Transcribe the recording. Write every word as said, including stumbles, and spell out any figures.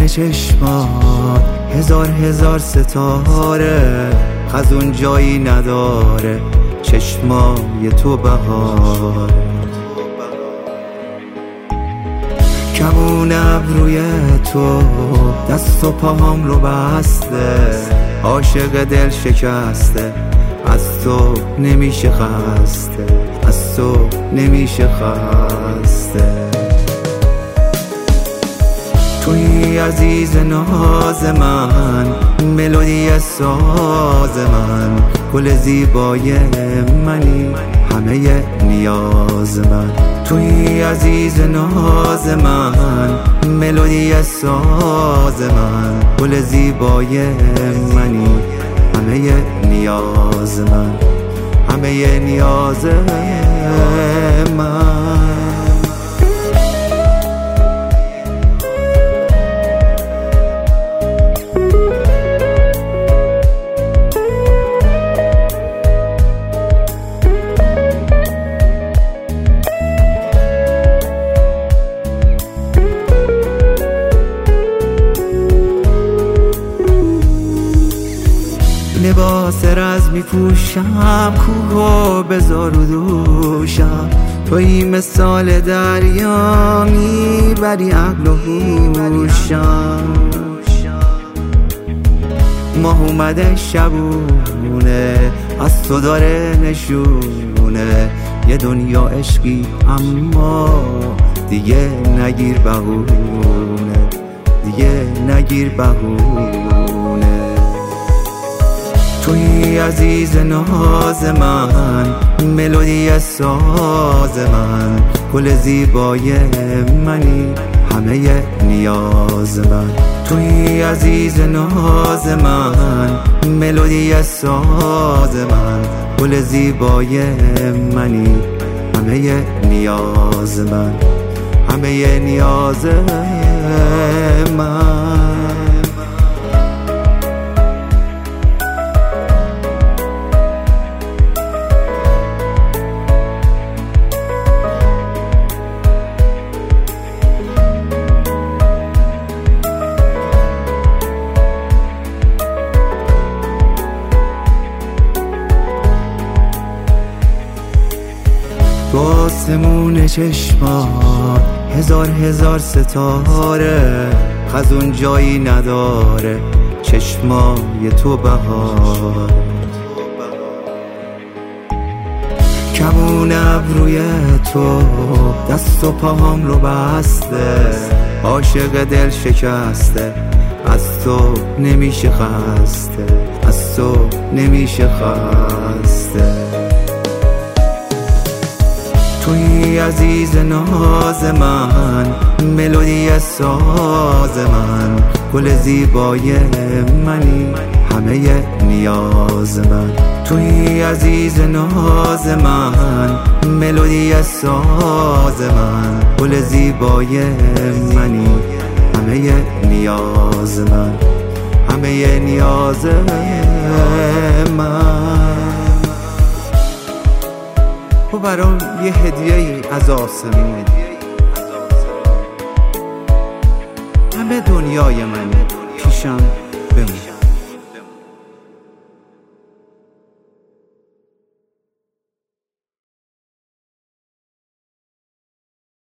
آسمون چشمات هزار هزار ستاره، خزون جایی نداره چشمای تو بهار. کمون ابروی تو دست و پاهم رو بسته، عاشق دل شکسته، از تو نمیشه خسته، از تو نمیشه خسته. توی عزیز ناز من، ملودی ساز من، گل زیبای منی، همه نیاز من. توی عزیز ناز من، ملودی ساز من، گل زیبای منی، همه نیاز من، همه نیاز من. لباس رز می پوشم، کوه بذار و دوشم، توی مثال دریا میبری عقل و هوشم. ماه اومده شبونه، از تو داره نشونه، یه دنیا عشقی اما دیگه نگیر بهونه، دیگه نگیر بهونه. توی عزیز ناز من، ملودی ساز من، گل زیبای منی، همه نیاز من. توی عزیز ناز من، ملودی ساز من، گل زیبای منی، همه نیاز من، همه نیاز من. تو آسمون چشمات هزار هزار ستاره، خزون جایی نداره چشمای تو بهار. کمون ابروی تو دست و پاهم رو بسته، عاشق دل شکسته، از تو نمیشه خسته، از تو نمیشه خسته. توی عزیز ناز من، ملودی ساز من، گل زیبای منی، همه نیاز من. توی عزیز ناز من، ملودی ساز من، گل زیبای منی، همه نیاز من، همه نیاز من. و برام یه هدیه ای از آسمون، همه دنیای من پیشم